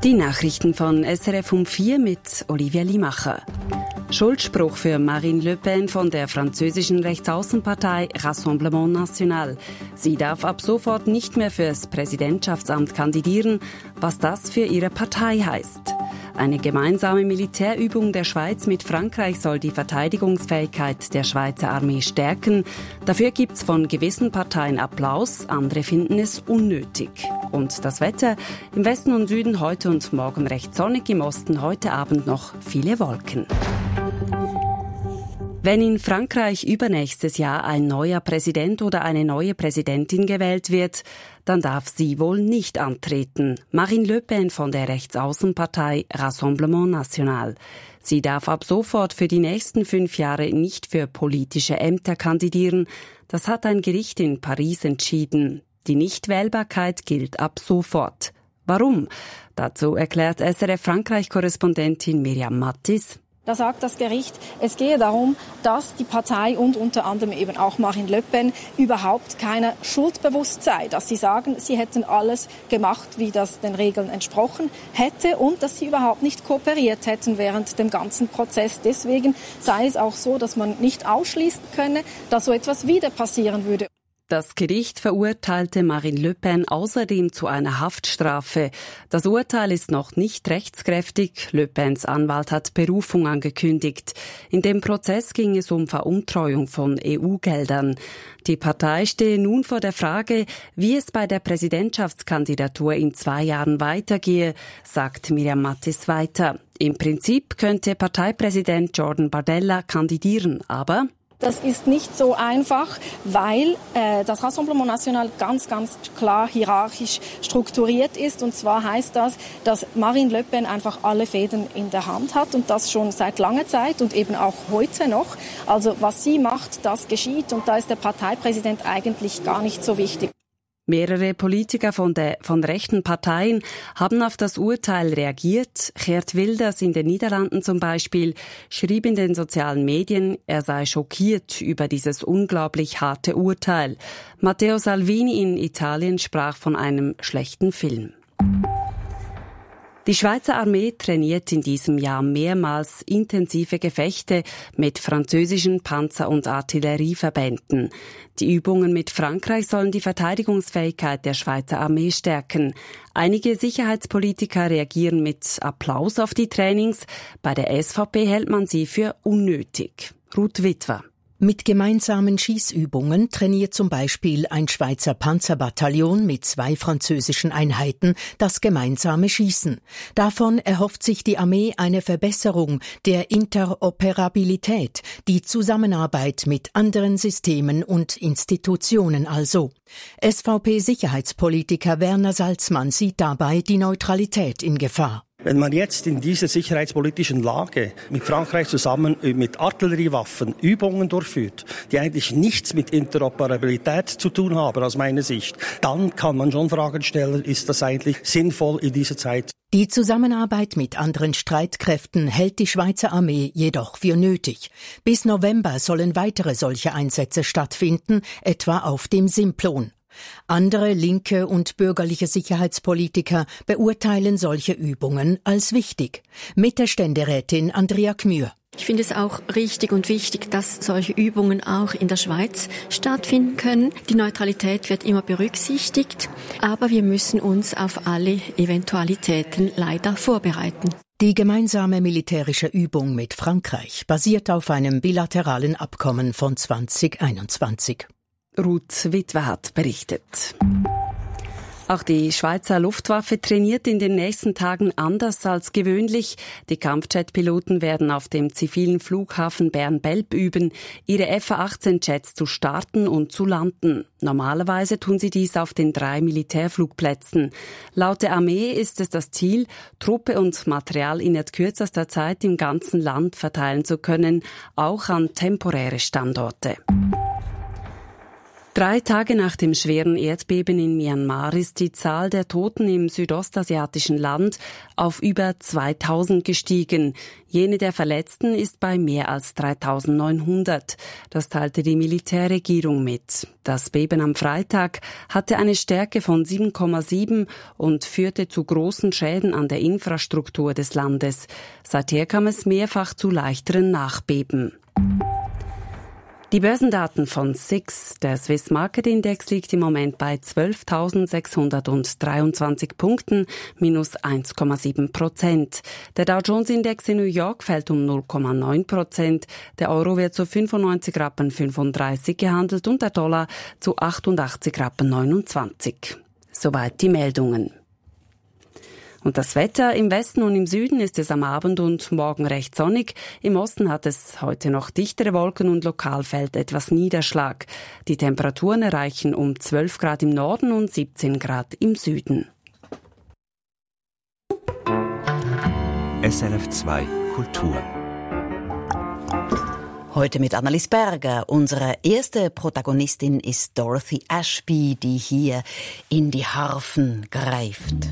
Die Nachrichten von SRF um 4 mit Olivia Limacher. Schuldspruch für Marine Le Pen von der französischen Rechtsaußenpartei Rassemblement National. Sie darf ab sofort nicht mehr fürs Präsidentschaftsamt kandidieren, was das für ihre Partei heißt. Eine gemeinsame Militärübung der Schweiz mit Frankreich soll die Verteidigungsfähigkeit der Schweizer Armee stärken. Dafür gibt's von gewissen Parteien Applaus, andere finden es unnötig. Und das Wetter? Im Westen und Süden heute und morgen recht sonnig, im Osten heute Abend noch viele Wolken. Wenn in Frankreich übernächstes Jahr ein neuer Präsident oder eine neue Präsidentin gewählt wird, dann darf sie wohl nicht antreten. Marine Le Pen von der Rechtsaußenpartei Rassemblement National. Sie darf ab sofort für die nächsten 5 Jahre nicht für politische Ämter kandidieren. Das hat ein Gericht in Paris entschieden. Die Nichtwählbarkeit gilt ab sofort. Warum? Dazu erklärt SRF Frankreich-Korrespondentin Miriam Mattis. Da sagt das Gericht, es gehe darum, dass die Partei und unter anderem eben auch Marine Le Pen überhaupt keiner schuldbewusst sei. Dass sie sagen, sie hätten alles gemacht, wie das den Regeln entsprochen hätte und dass sie überhaupt nicht kooperiert hätten während dem ganzen Prozess. Deswegen sei es auch so, dass man nicht ausschließen könne, dass so etwas wieder passieren würde. Das Gericht verurteilte Marine Le Pen außerdem zu einer Haftstrafe. Das Urteil ist noch nicht rechtskräftig. Le Pens Anwalt hat Berufung angekündigt. In dem Prozess ging es um Veruntreuung von EU-Geldern. Die Partei stehe nun vor der Frage, wie es bei der Präsidentschaftskandidatur in 2 Jahren weitergehe, sagt Miriam Mattis weiter. Im Prinzip könnte Parteipräsident Jordan Bardella kandidieren, aber das ist nicht so einfach, weil das Rassemblement National ganz klar hierarchisch strukturiert ist. Und zwar heißt das, dass Marine Le Pen einfach alle Fäden in der Hand hat und das schon seit langer Zeit und eben auch heute noch. Also was sie macht, das geschieht und da ist der Parteipräsident eigentlich gar nicht so wichtig. Mehrere Politiker von rechten Parteien haben auf das Urteil reagiert. Geert Wilders in den Niederlanden zum Beispiel schrieb in den sozialen Medien, er sei schockiert über dieses unglaublich harte Urteil. Matteo Salvini in Italien sprach von einem schlechten Film. Die Schweizer Armee trainiert in diesem Jahr mehrmals intensive Gefechte mit französischen Panzer- und Artillerieverbänden. Die Übungen mit Frankreich sollen die Verteidigungsfähigkeit der Schweizer Armee stärken. Einige Sicherheitspolitiker reagieren mit Applaus auf die Trainings. Bei der SVP hält man sie für unnötig. Ruth Witwer. Mit gemeinsamen Schießübungen trainiert zum Beispiel ein Schweizer Panzerbataillon mit 2 französischen Einheiten das gemeinsame Schießen. Davon erhofft sich die Armee eine Verbesserung der Interoperabilität, die Zusammenarbeit mit anderen Systemen und Institutionen also. SVP-Sicherheitspolitiker Werner Salzmann sieht dabei die Neutralität in Gefahr. Wenn man jetzt in dieser sicherheitspolitischen Lage mit Frankreich zusammen mit Artilleriewaffen Übungen durchführt, die eigentlich nichts mit Interoperabilität zu tun haben aus meiner Sicht, dann kann man schon Fragen stellen, ist das eigentlich sinnvoll in dieser Zeit? Die Zusammenarbeit mit anderen Streitkräften hält die Schweizer Armee jedoch für nötig. Bis November sollen weitere solche Einsätze stattfinden, etwa auf dem Simplon. Andere linke und bürgerliche Sicherheitspolitiker beurteilen solche Übungen als wichtig. Mittelständerätin Andrea Gmür. Ich finde es auch richtig und wichtig, dass solche Übungen auch in der Schweiz stattfinden können. Die Neutralität wird immer berücksichtigt, aber wir müssen uns auf alle Eventualitäten leider vorbereiten. Die gemeinsame militärische Übung mit Frankreich basiert auf einem bilateralen Abkommen von 2021. Ruth Witwer hat berichtet. Auch die Schweizer Luftwaffe trainiert in den nächsten Tagen anders als gewöhnlich. Die Kampfjet-Piloten werden auf dem zivilen Flughafen Bern-Belp üben, ihre F-18-Jets zu starten und zu landen. Normalerweise tun sie dies auf den 3 Militärflugplätzen. Laut der Armee ist es das Ziel, Truppe und Material innerhalb kürzester Zeit im ganzen Land verteilen zu können, auch an temporäre Standorte. 3 Tage nach dem schweren Erdbeben in Myanmar ist die Zahl der Toten im südostasiatischen Land auf über 2000 gestiegen. Jene der Verletzten ist bei mehr als 3900. Das teilte die Militärregierung mit. Das Beben am Freitag hatte eine Stärke von 7,7 und führte zu großen Schäden an der Infrastruktur des Landes. Seither kam es mehrfach zu leichteren Nachbeben. Die Börsendaten von SIX, der Swiss Market Index, liegt im Moment bei 12.623 Punkten, minus 1,7%. Der Dow Jones Index in New York fällt um 0,9%. Der Euro wird zu 95,35 Rappen gehandelt und der Dollar zu 88,29 Rappen. Soweit die Meldungen. Und das Wetter: im Westen und im Süden ist es am Abend und morgen recht sonnig. Im Osten hat es heute noch dichtere Wolken und lokal fällt etwas Niederschlag. Die Temperaturen erreichen um 12 Grad im Norden und 17 Grad im Süden. SRF 2 Kultur. Heute mit Annelies Berger. Unsere erste Protagonistin ist Dorothy Ashby, die hier in die Harfen greift.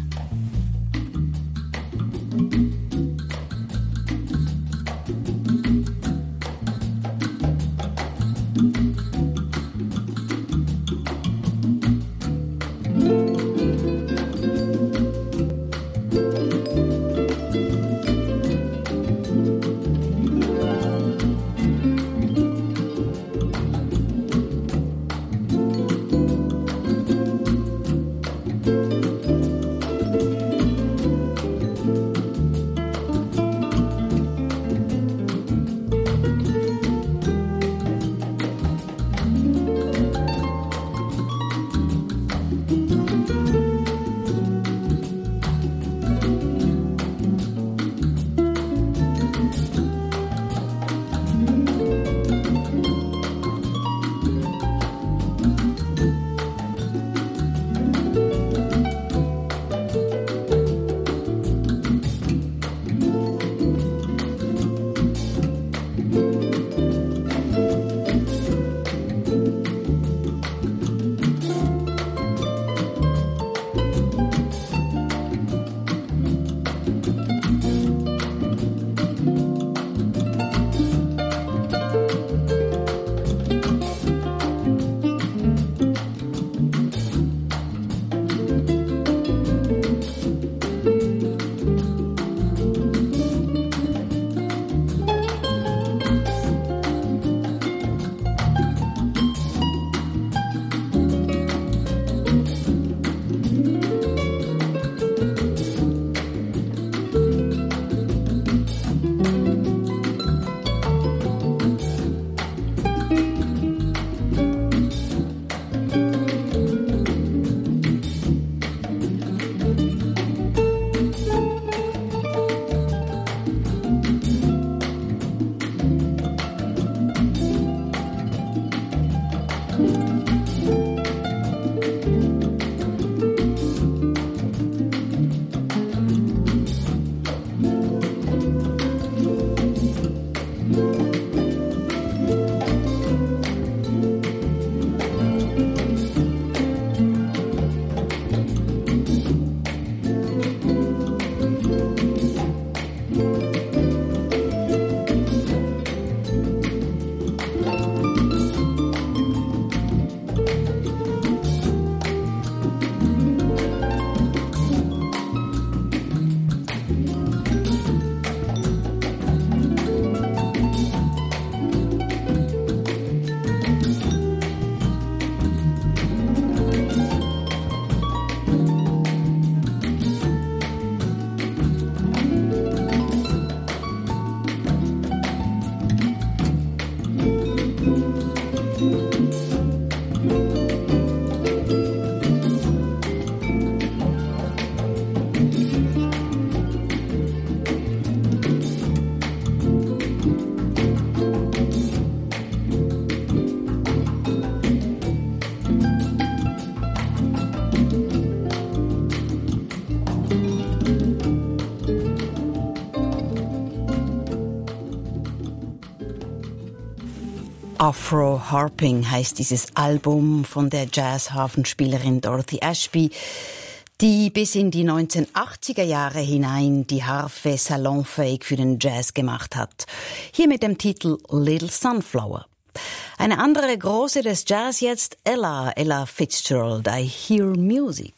Afro Harping heißt dieses Album von der Jazz-Harfenspielerin Dorothy Ashby, die bis in die 1980er Jahre hinein die Harfe salonfähig für den Jazz gemacht hat. Hier mit dem Titel Little Sunflower. Eine andere Große des Jazz jetzt, Ella Fitzgerald, I Hear Music.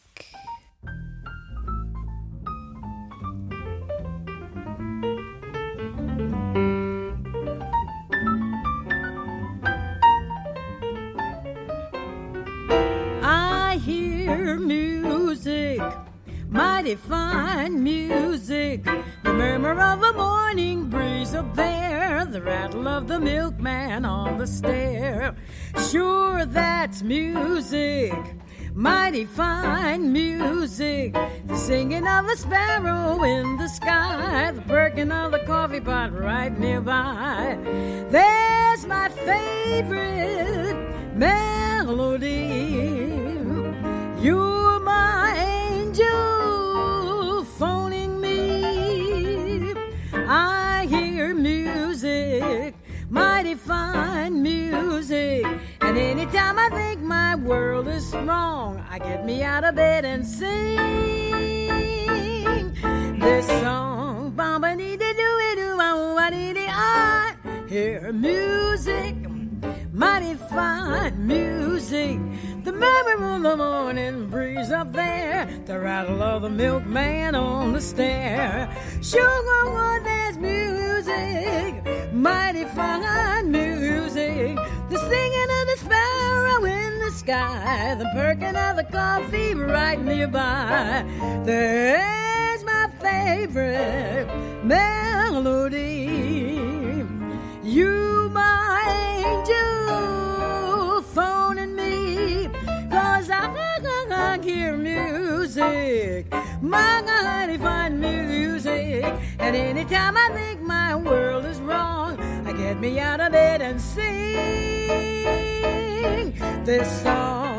I hear music, mighty fine music, the murmur of a morning breeze up there, the rattle of the milkman on the stair. Sure, that's music, mighty fine music, the singing of a sparrow in the sky, the perking of the coffee pot right nearby. There's my favorite melody. You're my angel phoning me. I hear music, mighty fine music, and anytime I think my world is wrong, I get me out of bed and sing this song. I hear music, mighty fine music, the murmur of the morning breeze up there, the rattle of the milkman on the stair. Sugar, there's music, mighty fine music, the singing of the sparrow in the sky, the perking of the coffee right nearby. There's my favorite melody. You, my angel, phoning me, 'cause I hear music, my mighty fine music, and anytime I think my world is wrong, I get me out of bed and sing this song.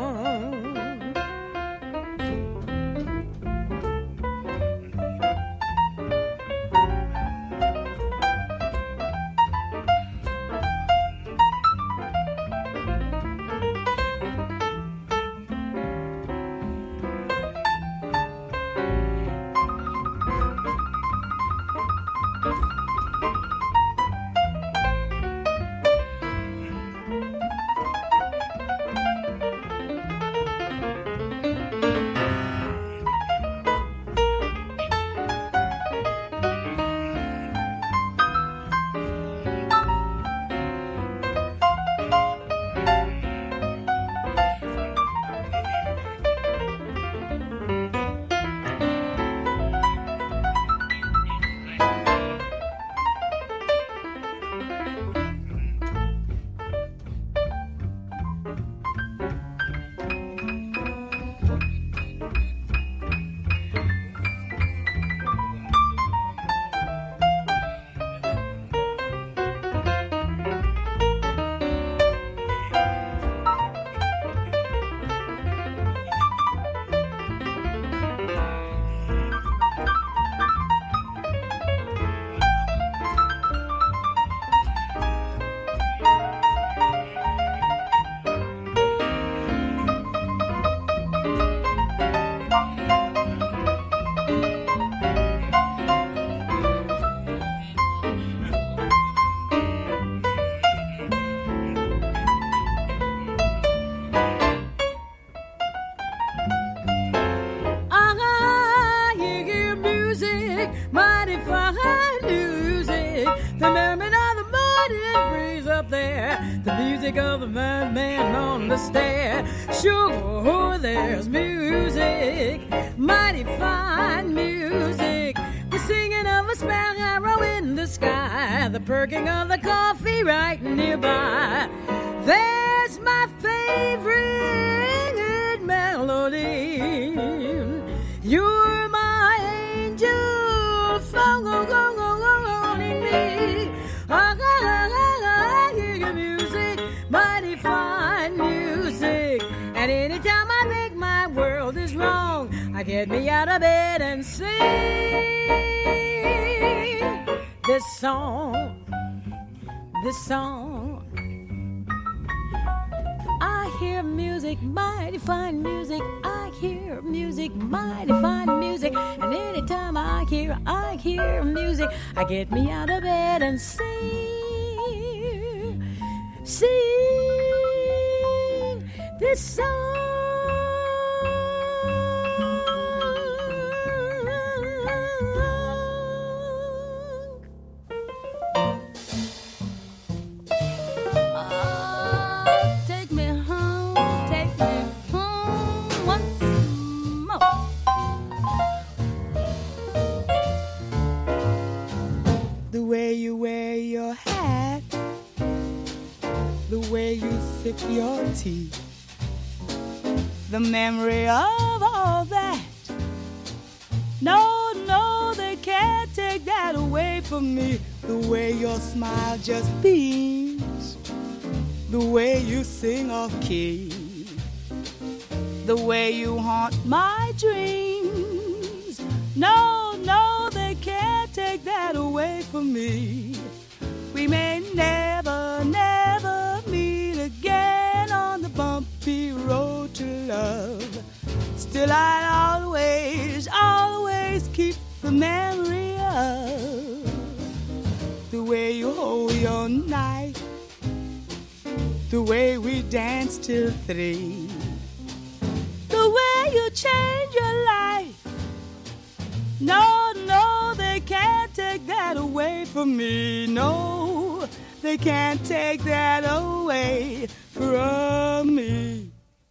Of the madman on the stair. Sure, there's music, mighty fine music, the singing of a sparrow in the sky, the perking of the coffee right nearby. There's my favorite melody. You're my angel, phoning me. I hear your music, mighty fine music, and anytime I think my world is wrong, I get me out of bed and sing this song, this song. music, mighty fine music. I hear music, mighty fine music. And anytime I hear music, I get me out of bed and sing this song. The way you wear your hat, the way you sip your tea, the memory of all that. No, no, they can't take that away from me. The way your smile just beams, the way you sing off key, the way you haunt my dreams. No, no, they can't take that away from me. We may never, never meet again on the bumpy road to love. Still I'll always, always keep the memory of the way you hold your knife, the way we danced till 3, the way you change your life. No, no, they can't take that away from me. No, they can't take that away from me.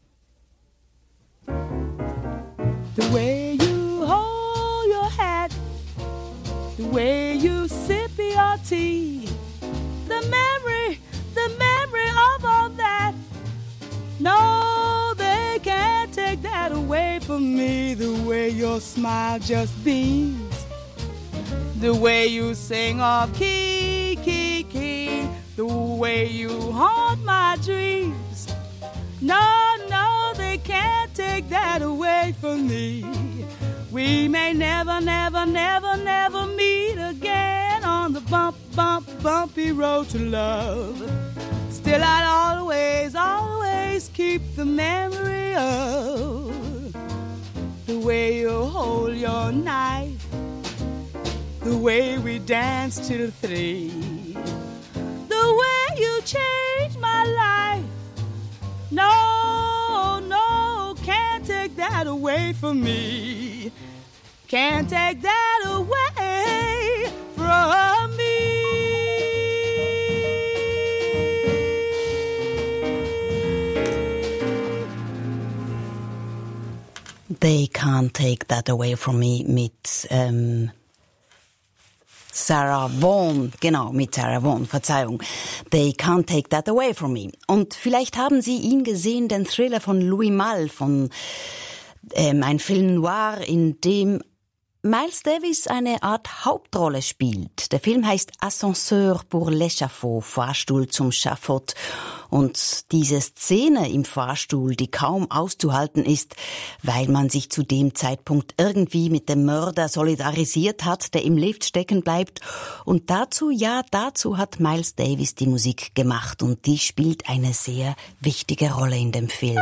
The way you hold your hat, the way you sip your tea, the memory of all that. No, they can't take that away from me. The way your smile just beams, the way you sing off key, key, key, the way you haunt my dreams. No, no, they can't take that away from me. We may never, never, never, never meet again on the bumpy road to love. Still I'll always, always keep the memory of the way you hold your knife, the way we danced till 3, the way you changed my life. No, no, can't take that away from me. Can't take that away from me. They Can't Take That Away From Me mit Sarah Vaughan, genau, mit Sarah Vaughan, Verzeihung. They Can't Take That Away From Me. Und vielleicht haben Sie ihn gesehen, den Thriller von Louis Malle, von ein Film noir, in dem Miles Davis eine Art Hauptrolle spielt. Der Film heißt Ascenseur pour l'échafaud, Fahrstuhl zum Schafott. Und diese Szene im Fahrstuhl, die kaum auszuhalten ist, weil man sich zu dem Zeitpunkt irgendwie mit dem Mörder solidarisiert hat, der im Lift stecken bleibt. Und dazu hat Miles Davis die Musik gemacht. Und die spielt eine sehr wichtige Rolle in dem Film.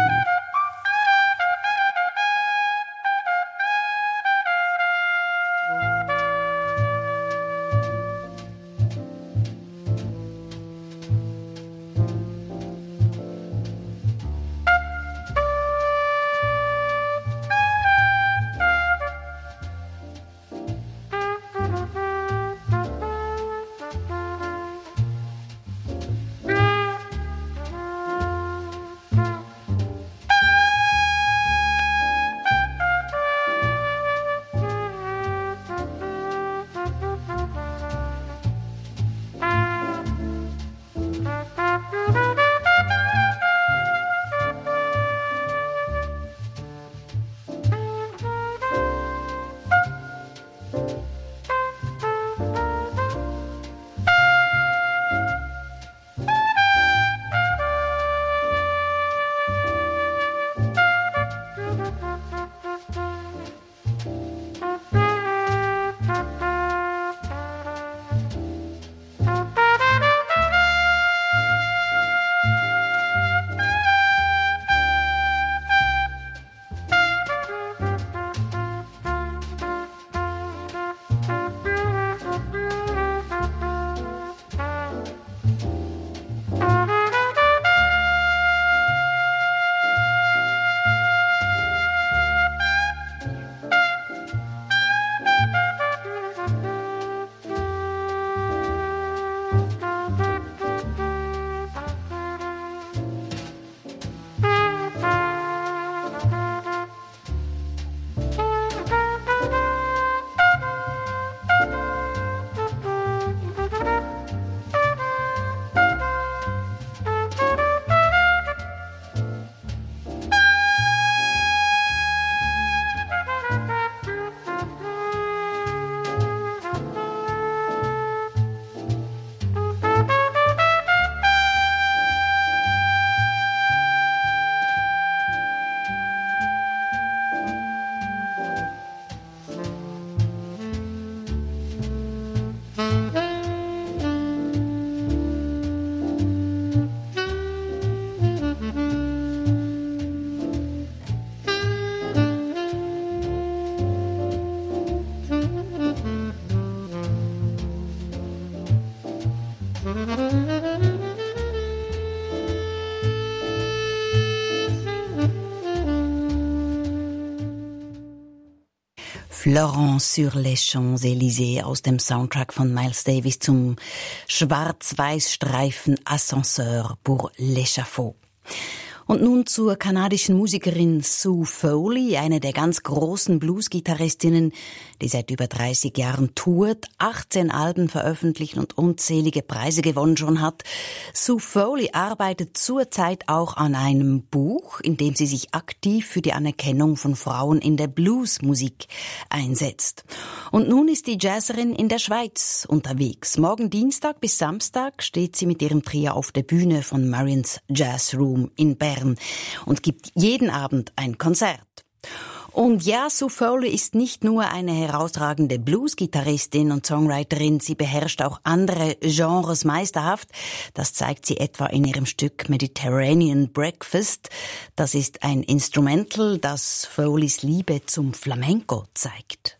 Florence sur les Champs-Élysées aus dem Soundtrack von Miles Davis zum Schwarz-Weiß-Streifen Ascenseur pour l'échafaud. Und nun zur kanadischen Musikerin Sue Foley, eine der ganz großen Blues-Gitarristinnen, die seit über 30 Jahren tourt, 18 Alben veröffentlicht und unzählige Preise gewonnen schon hat. Sue Foley arbeitet zurzeit auch an einem Buch, in dem sie sich aktiv für die Anerkennung von Frauen in der Bluesmusik einsetzt. Und nun ist die Jazzerin in der Schweiz unterwegs. Morgen Dienstag bis Samstag steht sie mit ihrem Trio auf der Bühne von Marian's Jazz Room in Bern und gibt jeden Abend ein Konzert. Und ja, Sue Foley ist nicht nur eine herausragende Blues-Gitarristin und Songwriterin, sie beherrscht auch andere Genres meisterhaft. Das zeigt sie etwa in ihrem Stück Mediterranean Breakfast. Das ist ein Instrumental, das Foleys Liebe zum Flamenco zeigt.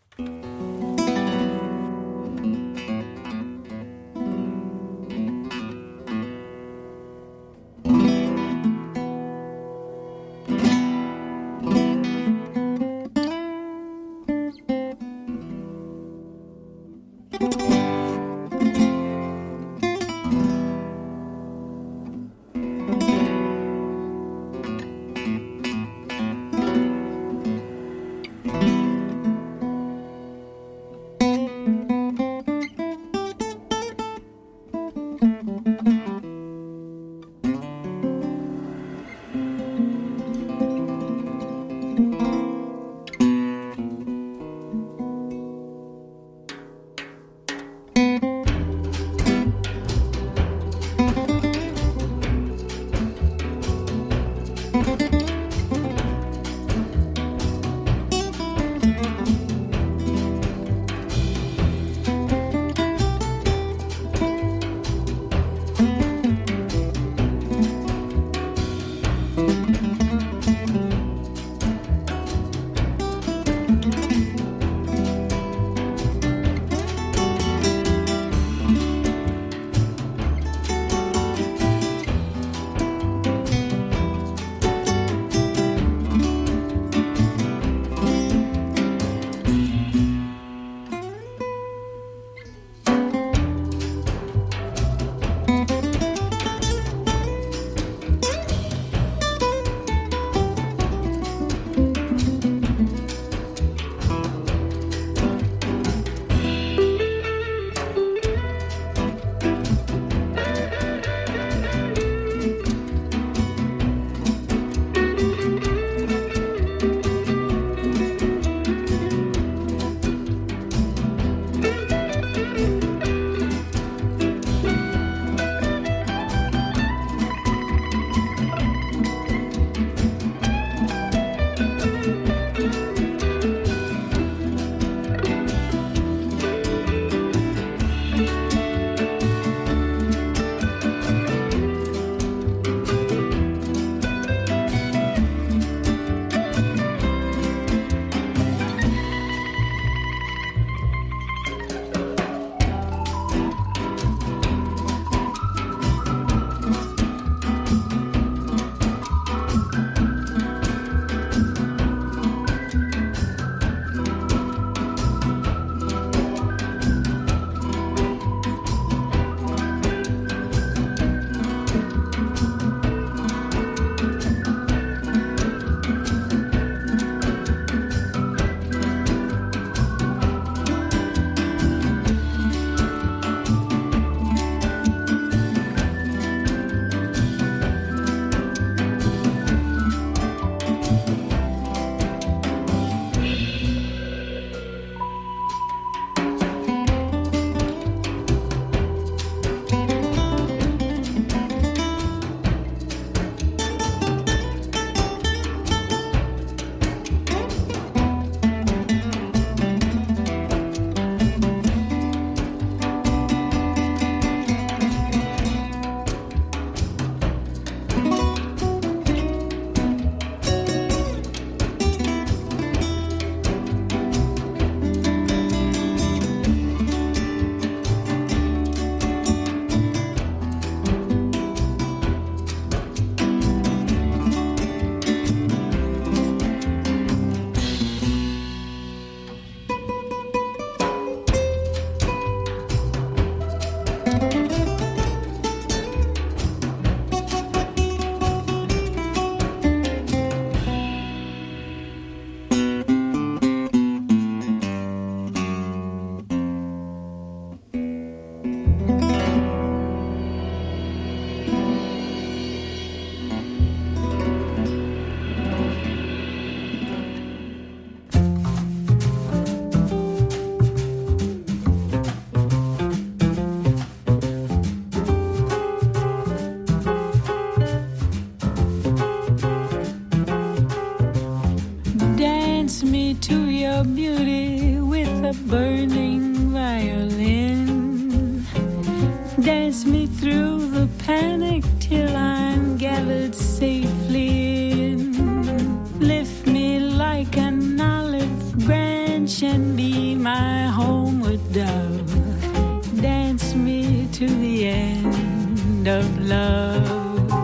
your beauty with a burning violin. Dance me through the panic till I'm gathered safely in. Lift me like an olive branch and be my homeward dove. Dance me to the end of love.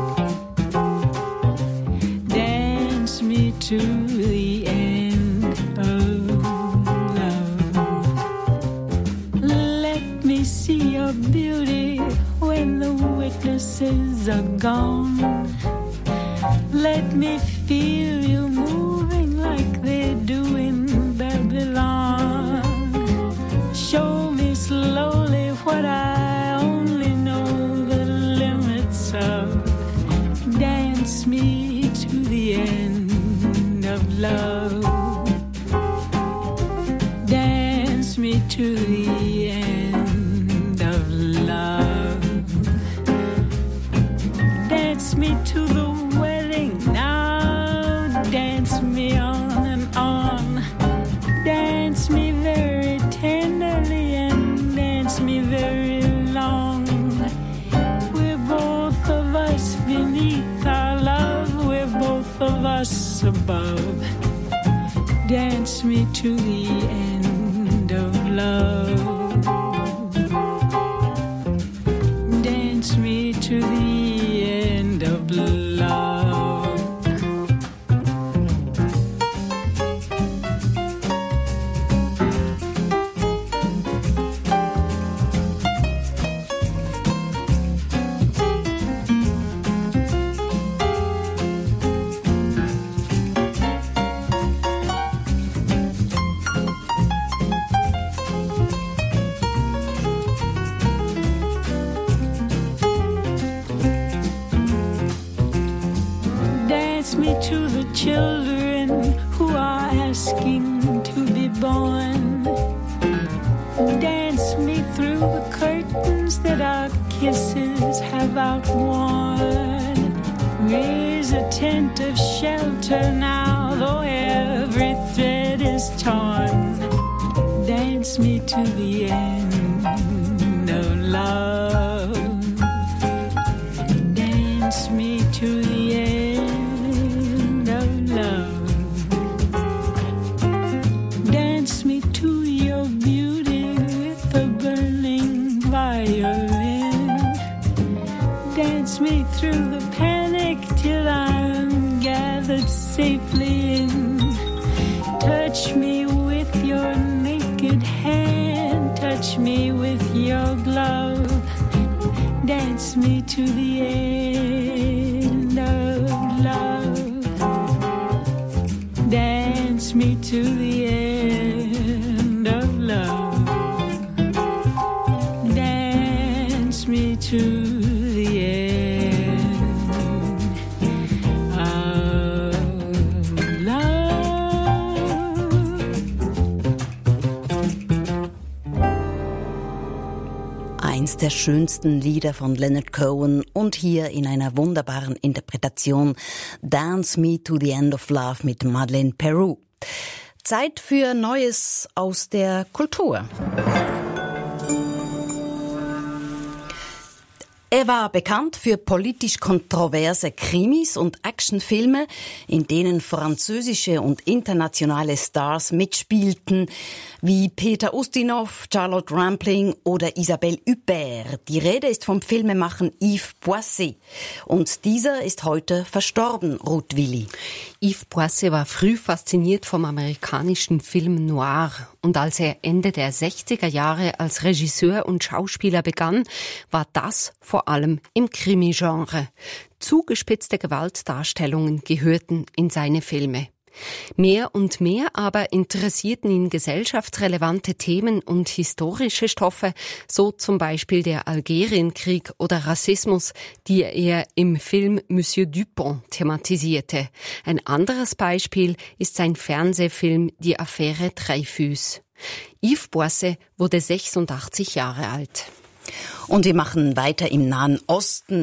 Dance me to the end of love. Let me see your beauty when the witnesses are gone. Let me feel you moving like they do in Babylon. Show me slowly what I only know the limits of. Dance me to the end of love. Dance me to the end of love. Dance me to the wedding now. Dance me on and on. Dance me very tenderly and dance me very long. We're both of us beneath our love. We're both of us above. Dance me to the end of love. Dance me to the end of love. Dance me to the children who are asking to be born. Dance me through the curtains that our kisses have outworn. Raise a tent of shelter now, though every thread is torn. Dance me to the end of love. Dance me to the end of love. Dance me to your beauty with a burning violin. Dance me through the panic till I'm gathered safely in. Touch me with your naked hand. Touch me with your glove. Dance me to the end of love. Dance me to the end of love. Dance me to the end of love. Eins der schönsten Lieder von Leonard Cohen und hier in einer wunderbaren Interpretation Dance Me to the End of Love mit Madeleine Peru. Zeit für Neues aus der Kultur. Er war bekannt für politisch kontroverse Krimis und Actionfilme, in denen französische und internationale Stars mitspielten, wie Peter Ustinov, Charlotte Rampling oder Isabelle Huppert. Die Rede ist vom Filmemacher Yves Boisset. Und dieser ist heute verstorben, Ruth Willi. Yves Boisset war früh fasziniert vom amerikanischen Film Noir. Und als er Ende der 60er Jahre als Regisseur und Schauspieler begann, war das vor allem im Krimi-Genre. Zugespitzte Gewaltdarstellungen gehörten in seine Filme. Mehr und mehr aber interessierten ihn gesellschaftsrelevante Themen und historische Stoffe, so zum Beispiel der Algerienkrieg oder Rassismus, die er im Film Monsieur Dupont thematisierte. Ein anderes Beispiel ist sein Fernsehfilm Die Affäre Dreyfus. Yves Boisset wurde 86 Jahre alt. Und wir machen weiter im Nahen Osten.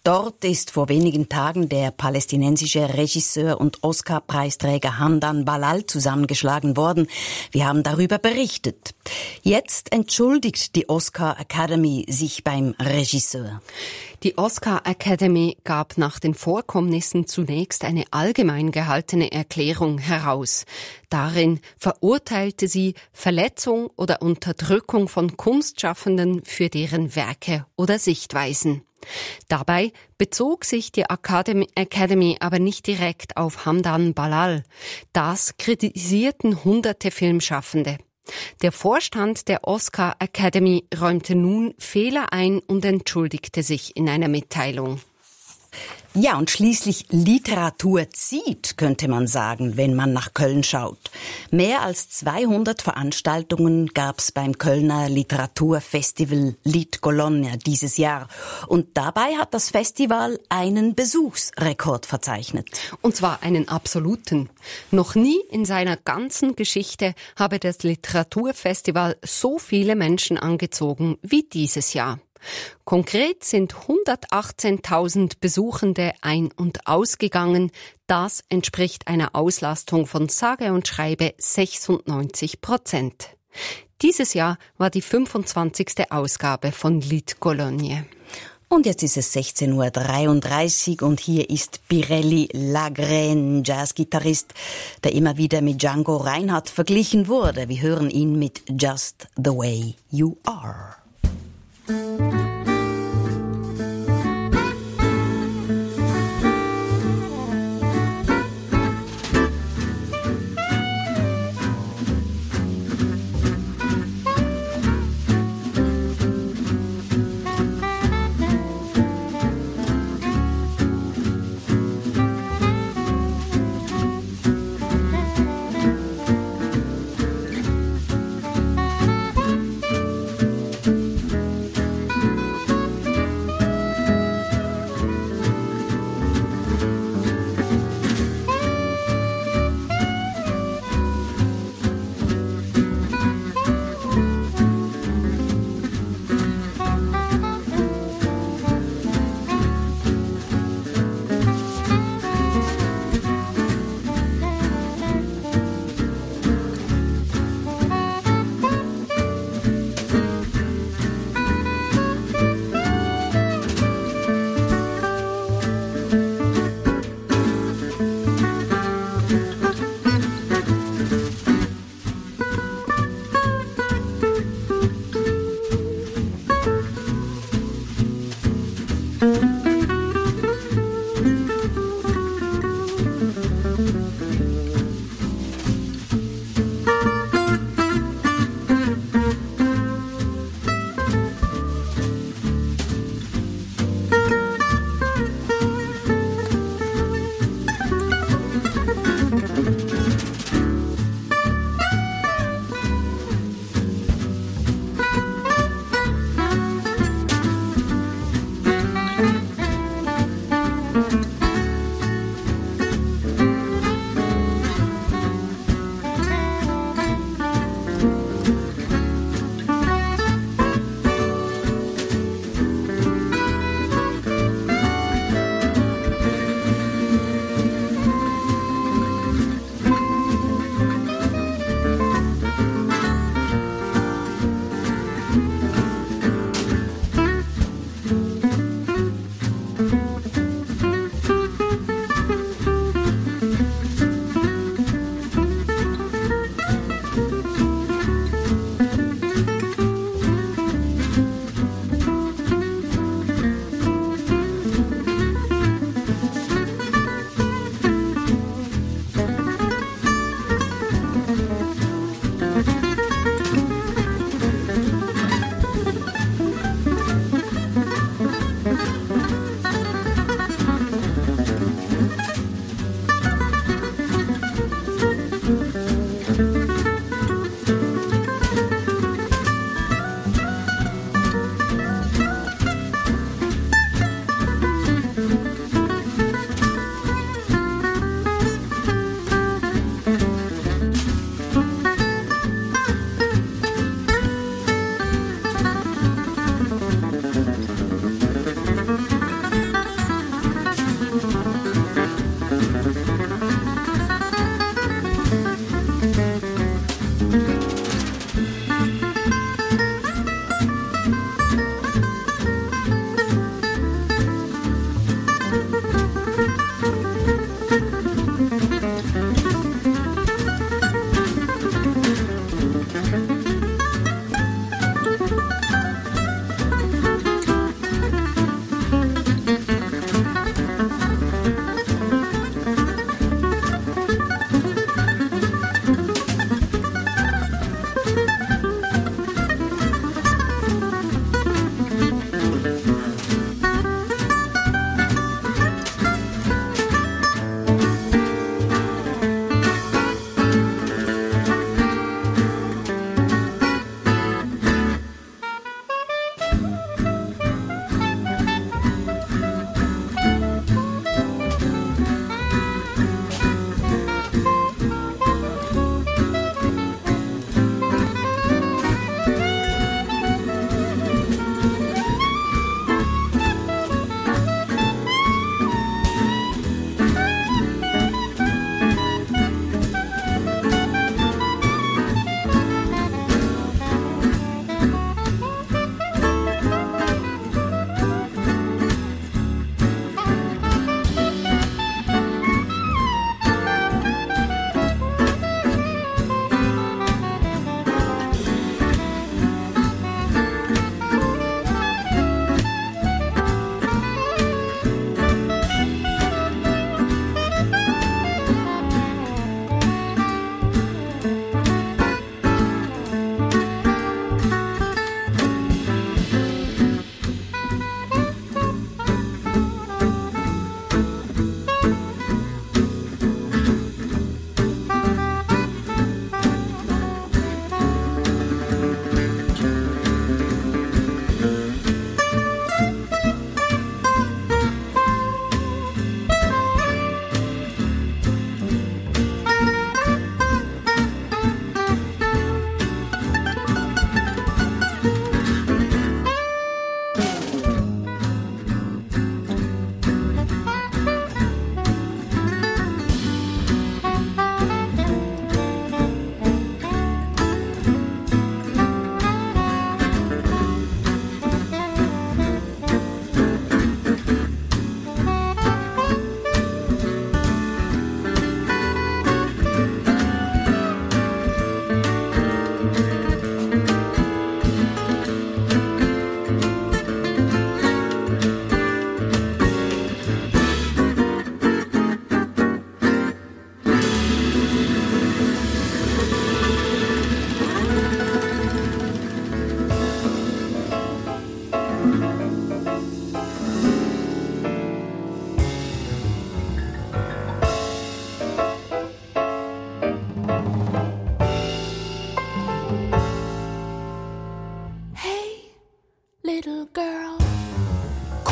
Dort ist vor wenigen Tagen der palästinensische Regisseur und Oscar-Preisträger Hamdan Balal zusammengeschlagen worden. Wir haben darüber berichtet. Jetzt entschuldigt die Oscar Academy sich beim Regisseur. Die Oscar Academy gab nach den Vorkommnissen zunächst eine allgemein gehaltene Erklärung heraus. Darin verurteilte sie Verletzung oder Unterdrückung von Kunstschaffenden für deren Werke oder Sichtweisen. Dabei bezog sich die Academy aber nicht direkt auf Hamdan Balal. Das kritisierten hunderte Filmschaffende. Der Vorstand der Oscar Academy räumte nun Fehler ein und entschuldigte sich in einer Mitteilung. Ja, und schließlich Literatur zieht, könnte man sagen, wenn man nach Köln schaut. Mehr als 200 Veranstaltungen gab's beim Kölner Literaturfestival Lied-Cologne dieses Jahr. Und dabei hat das Festival einen Besuchsrekord verzeichnet. Und zwar einen absoluten. Noch nie in seiner ganzen Geschichte habe das Literaturfestival so viele Menschen angezogen wie dieses Jahr. Konkret sind 118.000 Besuchende ein- und ausgegangen. Das entspricht einer Auslastung von sage und schreibe 96%. Dieses Jahr war die 25. Ausgabe von Lied-Cologne. Und jetzt ist es 16.33 Uhr und hier ist Pirelli Lagrène, Jazzgitarrist, der immer wieder mit Django Reinhardt verglichen wurde. Wir hören ihn mit Just the Way You Are.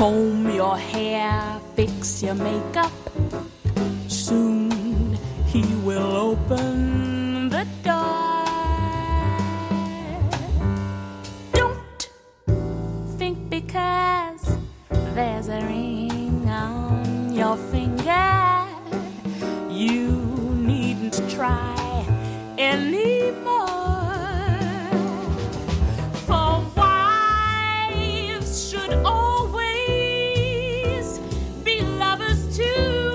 Comb your hair, fix your makeup. Soon he will open the door. Don't think because there's a ring on your finger, you needn't try anymore. For wives should always be lovers to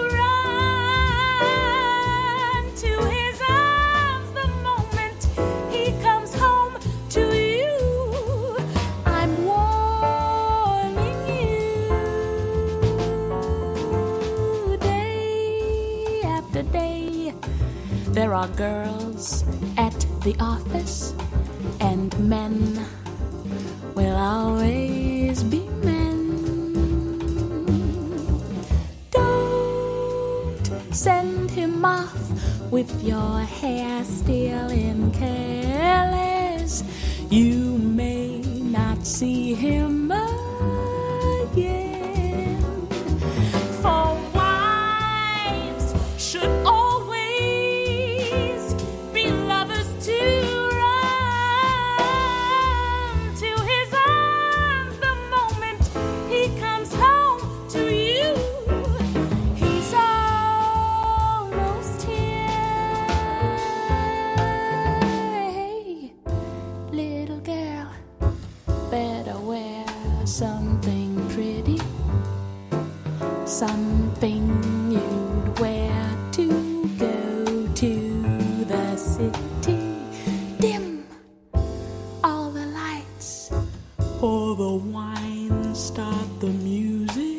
run to his arms the moment he comes home to you. I'm warning you. Day after day, there are girls at the office, and men will always be men. Don't send him off with your hair still in careless. You may not see him again. For wives should always be lovers to run to his arms the moment he comes home to you. He's almost here. Hey, little girl, better wear something pretty, something you'd wear to go to the city. Dim all the lights, pour the wine, start the music.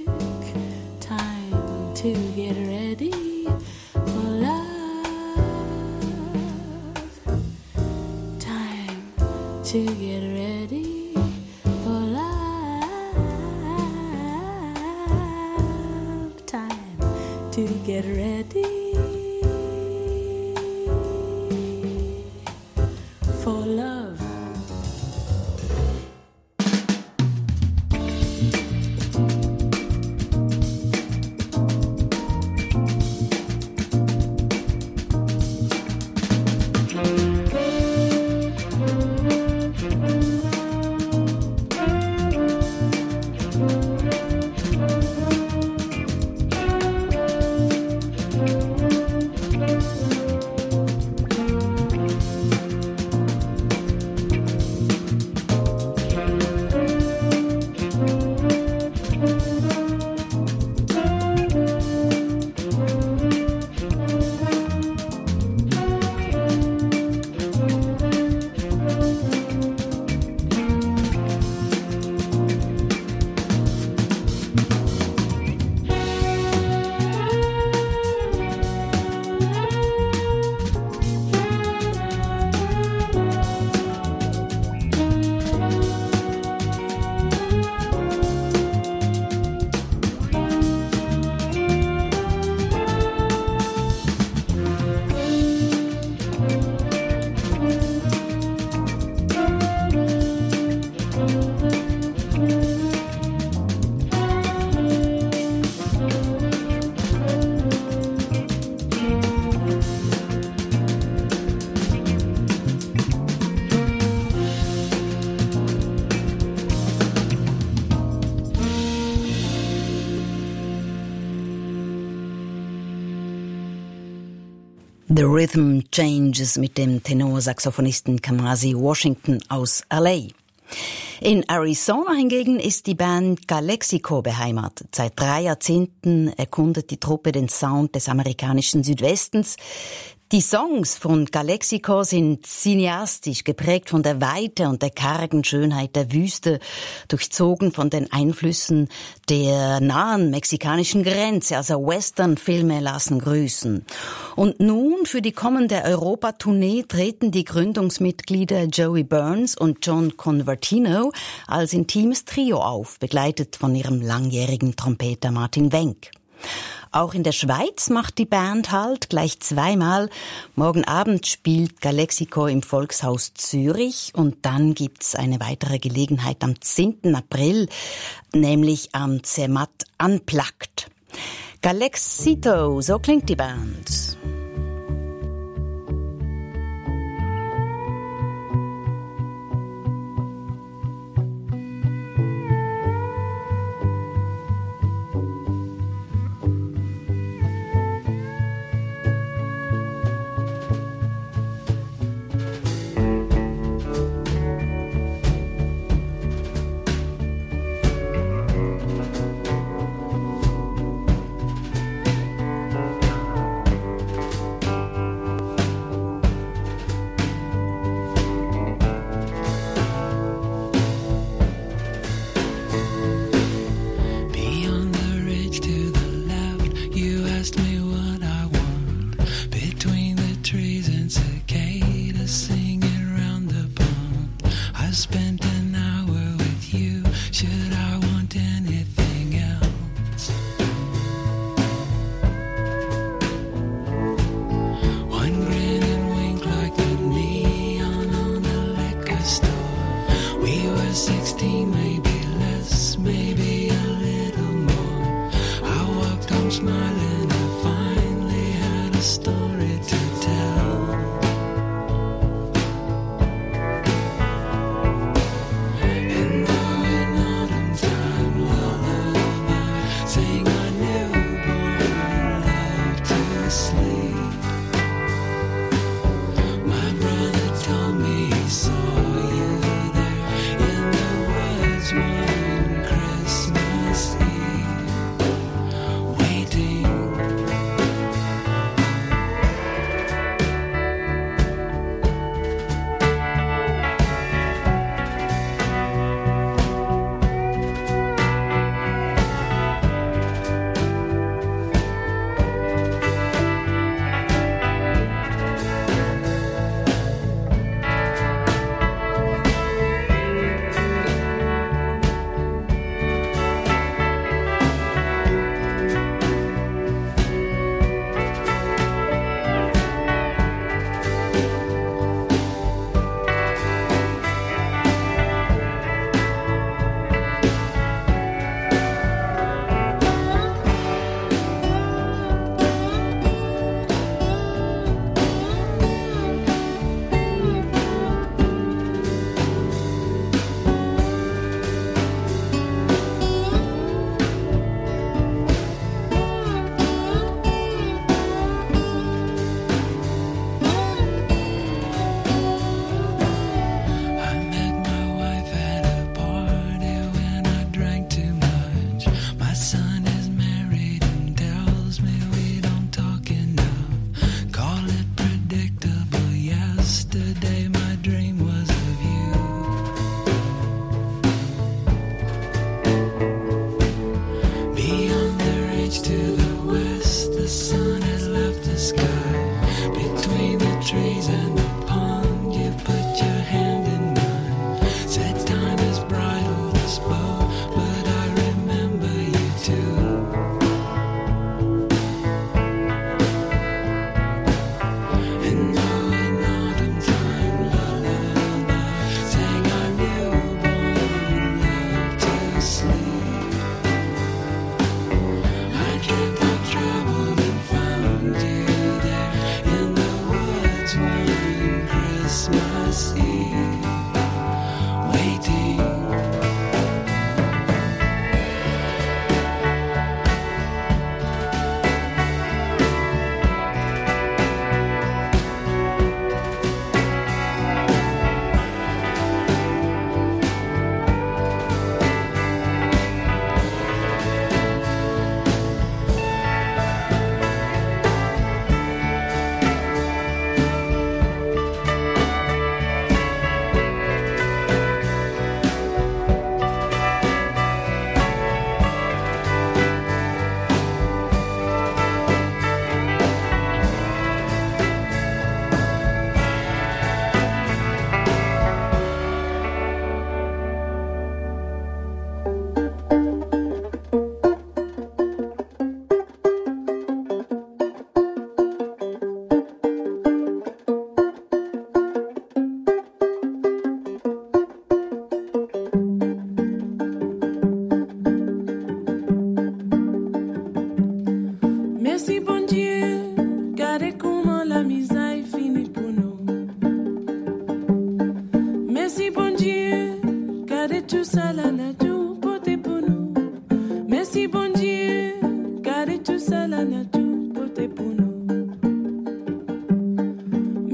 Time to get ready for love. Time to get ready for love. Time to get ready for love. The Rhythm Changes mit dem Tenorsaxophonisten Kamasi Washington aus LA. In Arizona hingegen ist die Band Calexico beheimatet. Seit 3 Jahrzehnten erkundet die Truppe den Sound des amerikanischen Südwestens. Die Songs von Calexico sind cineastisch, geprägt von der Weite und der kargen Schönheit der Wüste, durchzogen von den Einflüssen der nahen mexikanischen Grenze, also Western-Filme lassen grüßen. Und nun für die kommende Europa-Tournee treten die Gründungsmitglieder Joey Burns und John Convertino als intimes Trio auf, begleitet von ihrem langjährigen Trompeter Martin Wenck. Auch in der Schweiz macht die Band Halt, gleich zweimal. Morgen Abend spielt Galexico im Volkshaus Zürich und dann gibt's eine weitere Gelegenheit am 10. April, nämlich am Zermatt Unplugged. Galexito, so klingt die Band.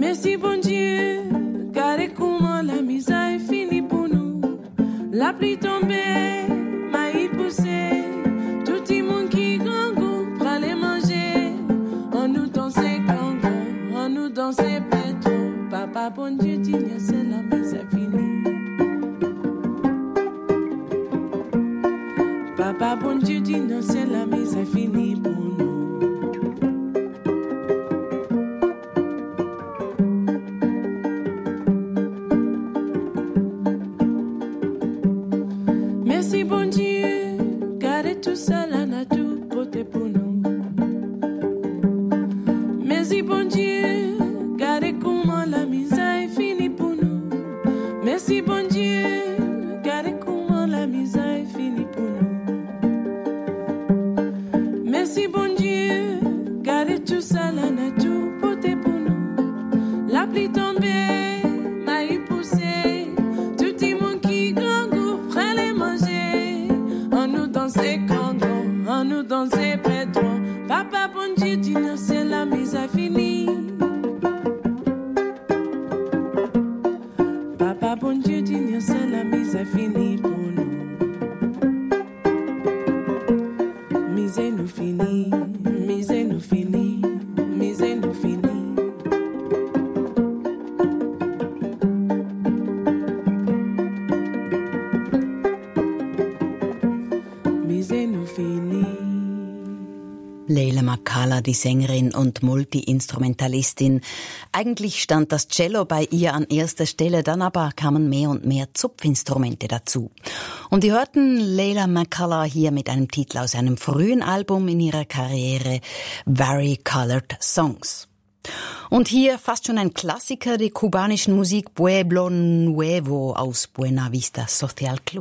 Merci bon Dieu, regardez comment la misère est finie pour nous. La pluie tombée, maïs poussé, tout le monde qui grand goût prend les manger. On nous dansait Congo, on nous dansait Petro. Papa bon Dieu dit c'est la misère finie. Papa bon Dieu dit non c'est la misère finie pour nous. Merci bon Dieu, gardez tout ça là n'a tout porté pour nous. Merci bon Dieu, gardez comment la misère est finie pour nous. Merci bon Dieu, gardez comment la misère est finie pour nous. Merci bon Dieu, gardez tout ça là n'a tout porté pour nous. La pluie tombée, maïs poussé, tout le monde qui grand goût prend les manger. On nous dansait Congo, on nous dansait Petro. Papa bon Dieu dit non c'est la misère finie. Papa bon Dieu dit non c'est la misère finie pour nous. Misère nous finie, misère nous finie, misère nous finie. Leila Makala, die Sängerin und Multi-Instrumentalistin. Eigentlich stand das Cello bei ihr an erster Stelle, dann aber kamen mehr und mehr Zupfinstrumente dazu. Und wir hörten Leila Makala hier mit einem Titel aus einem frühen Album in ihrer Karriere, Vari-Colored Songs. Und hier fast schon ein Klassiker der kubanischen Musik, Pueblo Nuevo aus Buena Vista Social Club.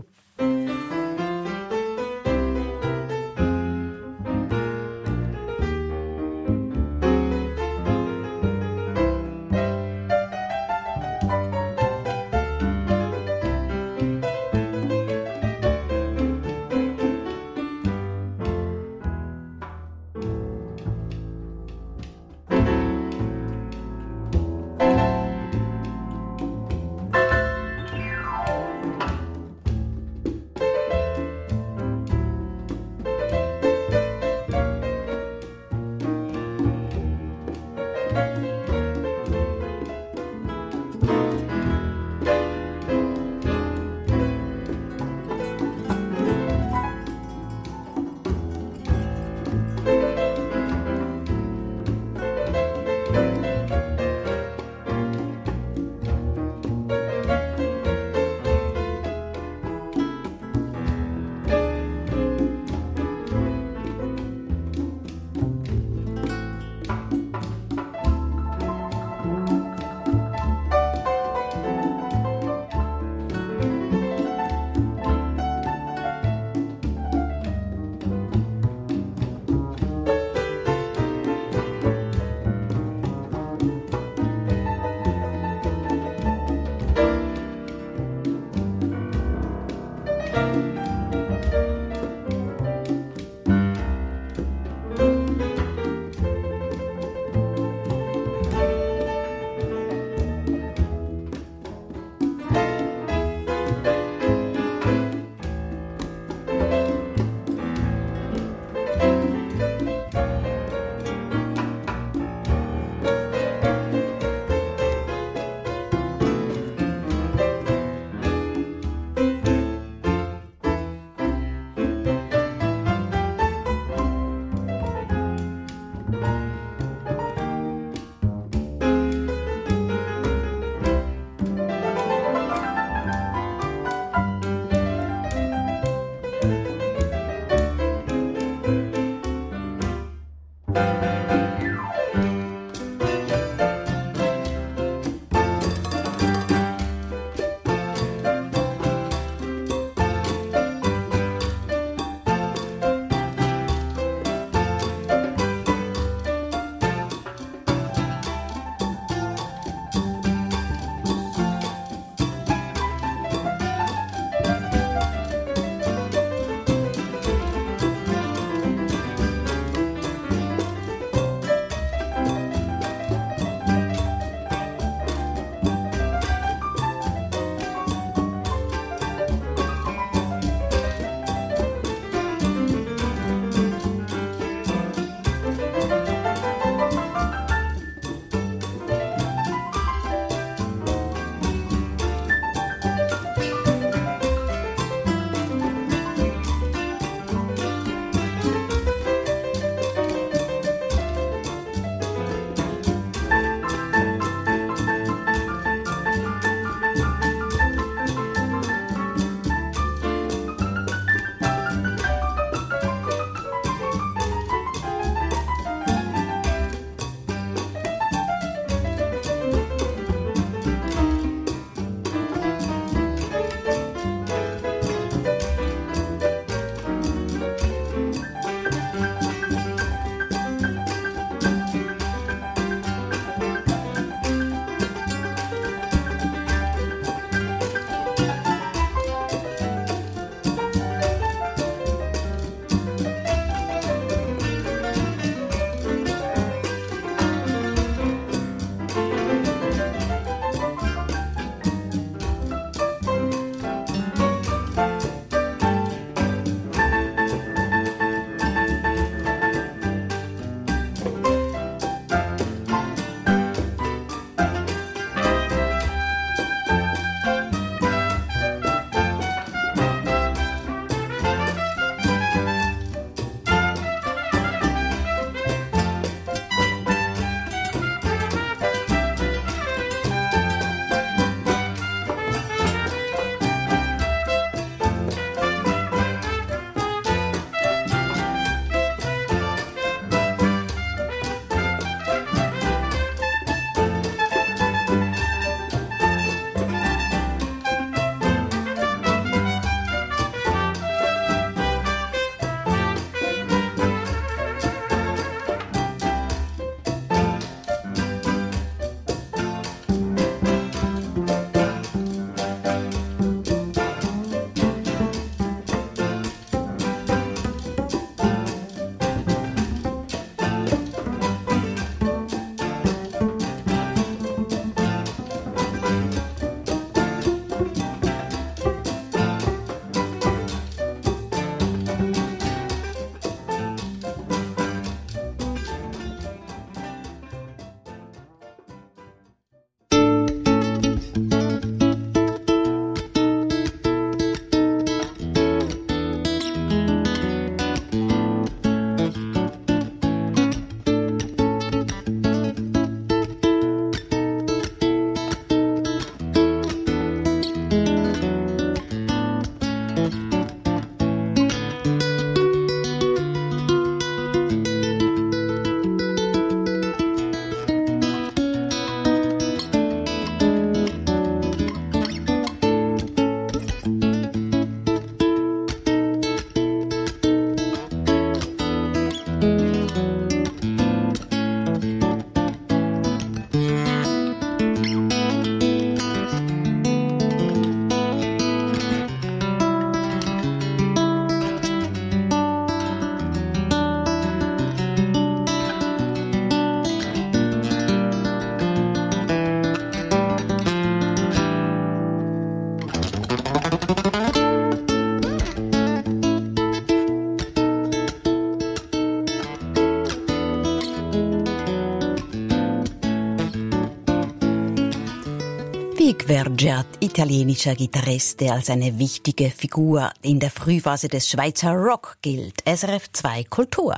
Big Vergiat, italienischer Gitarrist, der als eine wichtige Figur in der Frühphase des Schweizer Rock gilt. SRF 2 Kultur.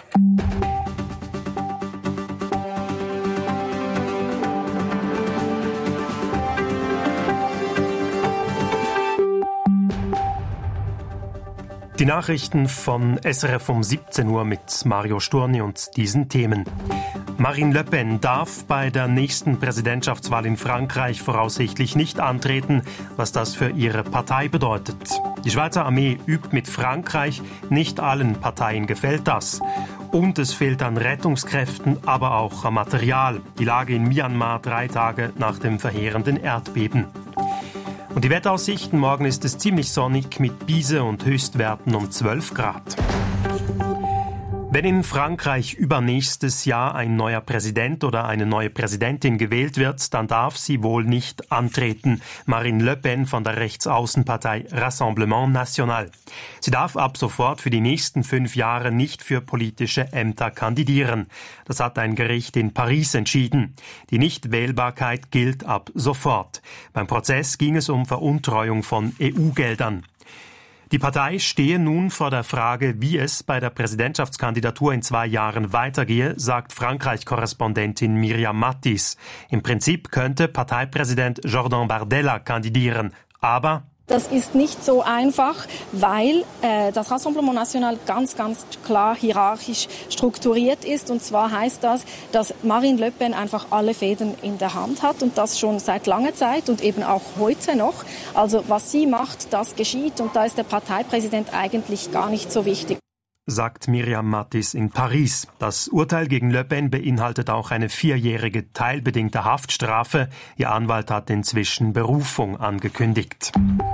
Die Nachrichten von SRF um 17 Uhr mit Mario Sturni und diesen Themen. Marine Le Pen darf bei der nächsten Präsidentschaftswahl in Frankreich voraussichtlich nicht antreten, was das für ihre Partei bedeutet. Die Schweizer Armee übt mit Frankreich, nicht allen Parteien gefällt das. Und es fehlt an Rettungskräften, aber auch am Material. Die Lage in Myanmar 3 Tage nach dem verheerenden Erdbeben. Und die Wetteraussichten, morgen ist es ziemlich sonnig mit Biese und Höchstwerten um 12 Grad. Wenn in Frankreich übernächstes Jahr ein neuer Präsident oder eine neue Präsidentin gewählt wird, dann darf sie wohl nicht antreten. Marine Le Pen von der Rechtsaußenpartei Rassemblement National. Sie darf ab sofort für die nächsten 5 Jahre nicht für politische Ämter kandidieren. Das hat ein Gericht in Paris entschieden. Die Nichtwählbarkeit gilt ab sofort. Beim Prozess ging es um Veruntreuung von EU-Geldern. Die Partei stehe nun vor der Frage, wie es bei der Präsidentschaftskandidatur in 2 Jahren weitergehe, sagt Frankreich-Korrespondentin Myriam Mattis. Im Prinzip könnte Parteipräsident Jordan Bardella kandidieren, aber das ist nicht so einfach, weil das Rassemblement National ganz klar hierarchisch strukturiert ist. Und zwar heißt das, dass Marine Le Pen einfach alle Fäden in der Hand hat und das schon seit langer Zeit und eben auch heute noch. Also was sie macht, das geschieht und da ist der Parteipräsident eigentlich gar nicht so wichtig. Sagt Myriam Mattis in Paris. Das Urteil gegen Le Pen beinhaltet auch eine 4-jährige teilbedingte Haftstrafe. Ihr Anwalt hat inzwischen Berufung angekündigt.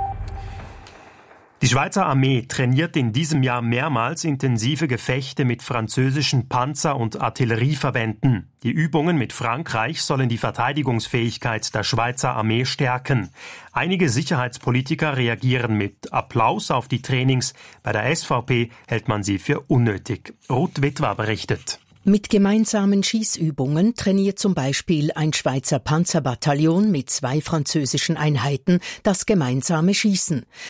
Die Schweizer Armee trainiert in diesem Jahr mehrmals intensive Gefechte mit französischen Panzer- und Artillerieverbänden. Die Übungen mit Frankreich sollen die Verteidigungsfähigkeit der Schweizer Armee stärken. Einige Sicherheitspolitiker reagieren mit Applaus auf die Trainings. Bei der SVP hält man sie für unnötig. Ruth Witwer berichtet. Mit gemeinsamen Schießübungen trainiert zum Beispiel ein Schweizer Panzerbataillon mit 2 französischen Einheiten das gemeinsame Schießen.